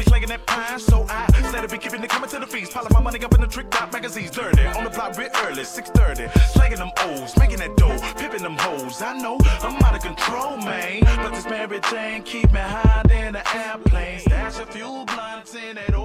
steady slanging that pine. So I steady be keeping it coming to the feast. Piling my money up in the tricked out magazines. Dirty, on the block real early, 6:30. Slanging them O's, making that dough, pimping them hoes. I know I'm out of control, man. But this Mary Jane keep me high in the airplane. Stash a few blunts in that